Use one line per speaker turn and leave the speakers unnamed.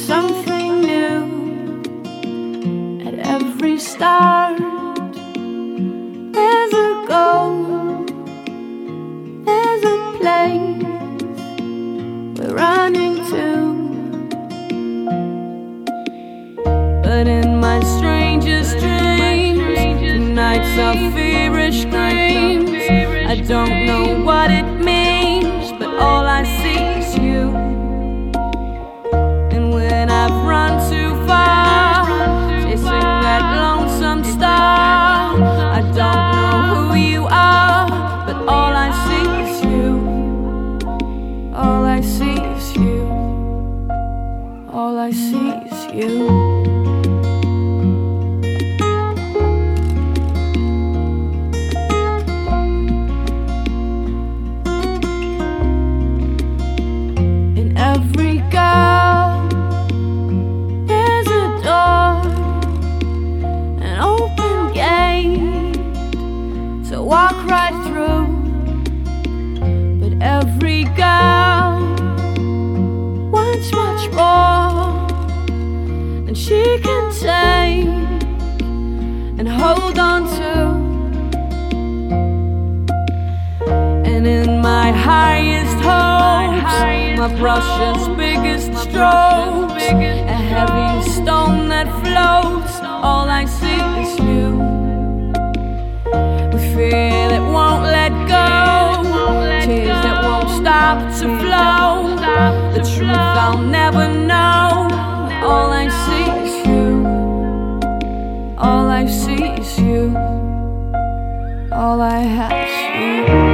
something new at every start. There's a goal, there's a place we're running to. But in my strangest dreams, nights of feverish screams, I don't know what it means, but all I see is you. And when I've run too far, chasing that lonesome star, I don't know who you are, but all I see is you. All I see is you. All I see is you. Every girl, there's a door, an open gate to walk right through. But every girl wants much more than she can take and hold on to. And in my highest hopes, my brush's biggest strokes, a heavy stone that floats, all I see is you. With fear that won't let go, tears that won't stop to flow, the truth I'll never know. All I see is you. All I see is you. All I have is you.